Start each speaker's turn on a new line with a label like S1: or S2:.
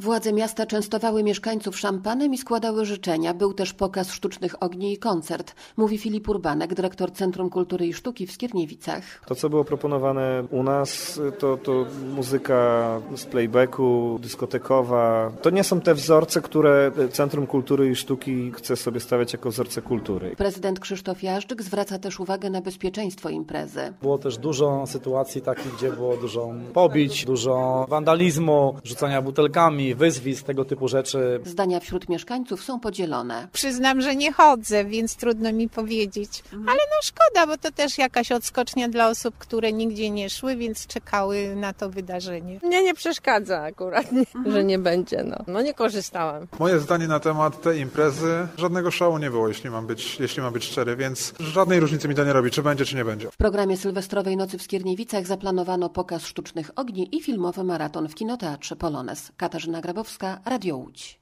S1: Władze miasta częstowały mieszkańców szampanem i składały życzenia. Był też pokaz sztucznych ogni i koncert, mówi Filip Urbanek, dyrektor Centrum Kultury i Sztuki w Skierniewicach.
S2: To, co było proponowane u nas, to muzyka z playbacku, dyskotekowa. To nie są te wzorce, które Centrum Kultury i Sztuki chce sobie stawiać jako wzorce kultury.
S1: Prezydent Krzysztof Jażdżyk zwraca też uwagę na bezpieczeństwo imprezy.
S3: Było też dużo sytuacji takich, gdzie było dużo pobić, dużo wandalizmu, rzucania butelkami, wyzwisk, tego typu rzeczy.
S1: Zdania wśród mieszkańców są podzielone.
S4: Przyznam, że nie chodzę, więc trudno mi powiedzieć. Ale szkoda, bo to też jakaś odskocznia dla osób, które nigdzie nie szły, więc czekały na to wydarzenie.
S5: Mnie nie przeszkadza akurat, że nie będzie. No nie korzystałam.
S6: Moje zdanie na temat tej imprezy, żadnego szału nie było, jeśli mam być szczery, więc żadnej różnicy mi to nie robi, czy będzie, czy nie będzie.
S1: W programie sylwestrowej nocy w Skierniewicach zaplanowano pokaz sztucznych ogni i filmowy maraton w kinoteatrze Polonez. Katarzyna Grabowska, Radio Łódź.